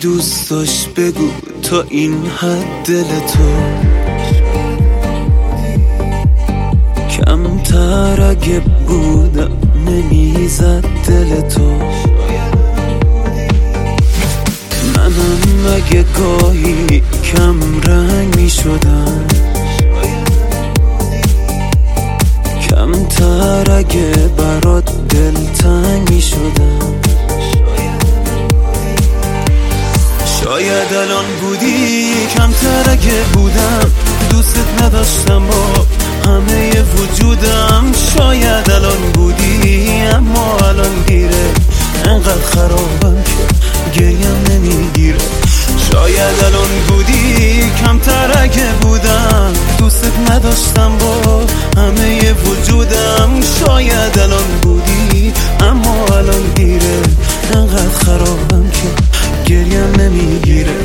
دوست داشت بگو تا این حد دل تو کمتر اگه بودم نمیزد دل تو. منم اگه گاهی کم رنگ میشدم کمتر اگه برات دلتنگ میشدم شاید الان بودی کمتر اگه بودم دوستت نداشتم با همه وجودم. شاید الان بودی اما الان دیره انقدر خرابم که گریم نمیگیره. شاید الان بودی کمتر اگه بودم دوستت نداشتم با همه وجودم. شاید الان بودی اما الان دیره انقدر خرابم که گریم نمیگیره.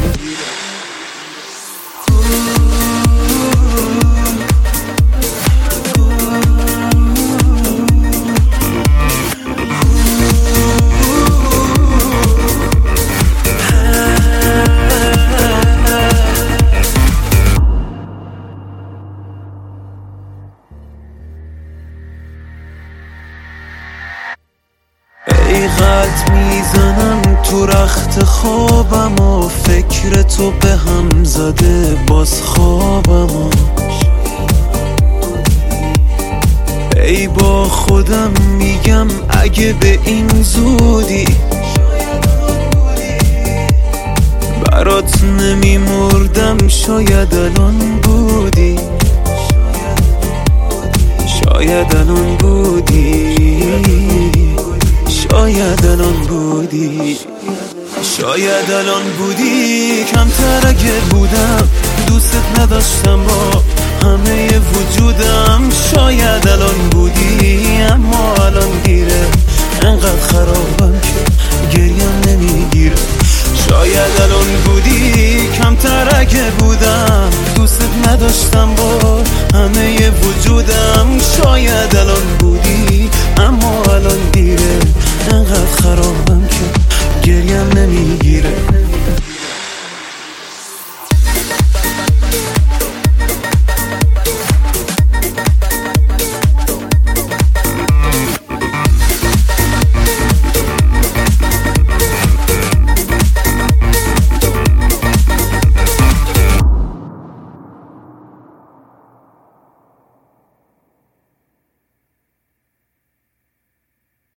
ای قد میزنم تو رخت خوابم و فکر تو به هم زده باز خوابم و ای با خودم میگم اگه به این زودی برات نمیمردم شاید الان بودی شاید الان بودی شاید الان بودی شاید الان بودی کمتر اگه بودم دوستت نداشتم با همه وجودم. شاید الان بودی اما الان دیره انقدر خرابم که گریم نمیگیره. شاید الان بودی کمتر اگه بودم دوستت نداشتم با همه وجودم. شاید الان بودی اما الان دیره انقدر خرابم که گریم نمیگیره.